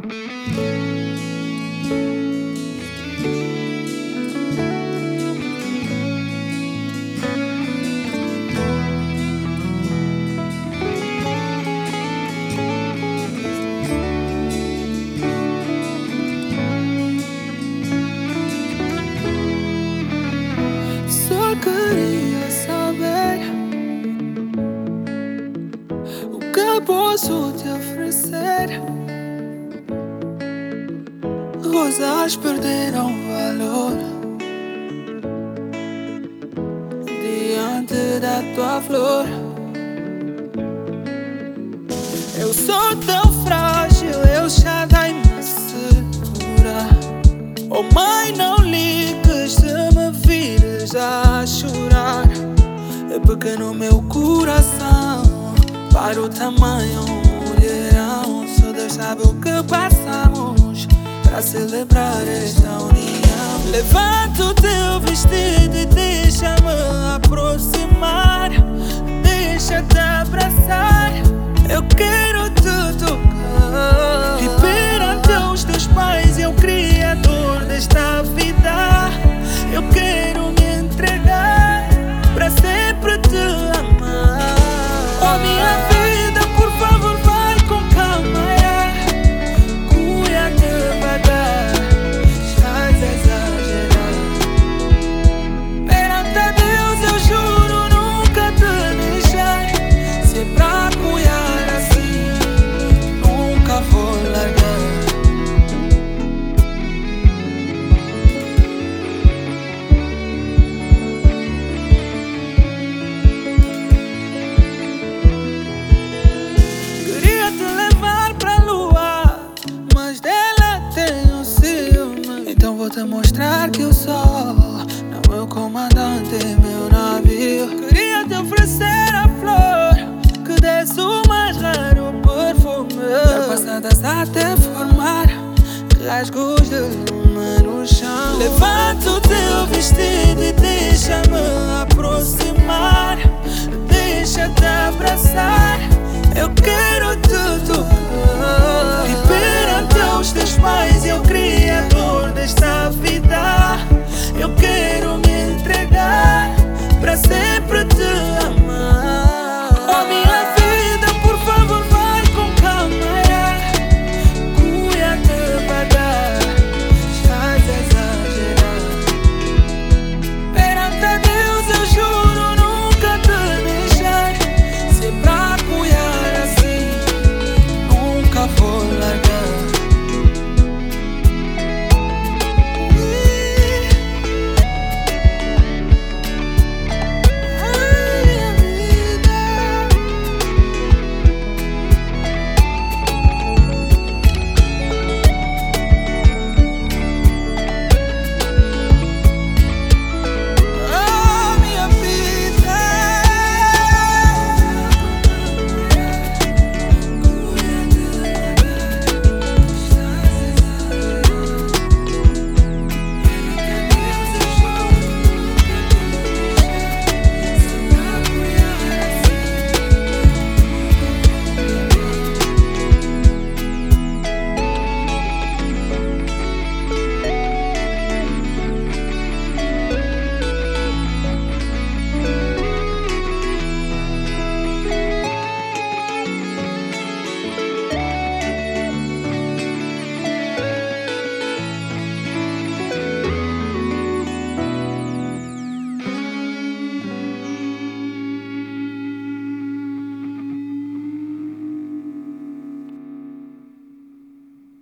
Só queria saber o que posso te oferecer. Rosas perderam valor diante da tua flor. Eu sou tão frágil, eu já dei me segurar. Oh mãe, não ligues se me vires a chorar. É pequeno meu coração para o tamanho mulherão. Só Deus sabe o que passamos para celebrar esta união. Levanta o teu vestido e deixa-me aproximar. Deixa-te abraçar, eu quero te tocar. E perante os teus pais e o Criador desta vida, eu quero me entregar para sempre te amar. Oh minha vida, por favor vai com calma, cuida devagar, estás a exagerar. Perante a Deus eu juro nunca te deixar. Se é pra cuidar assim, nunca vou largar. Queria te levar pra lua, mas dela tenho ciúme. Então vou te mostrar que o sol não é o comandante, meu navio. Queria te oferecer a flor que desce o mais raro perfume, passadas até formar rasgos de lama no chão. Levanta o teu vestido e deixa-me aproximar. Deixa-te abraçar, eu quero te tocar.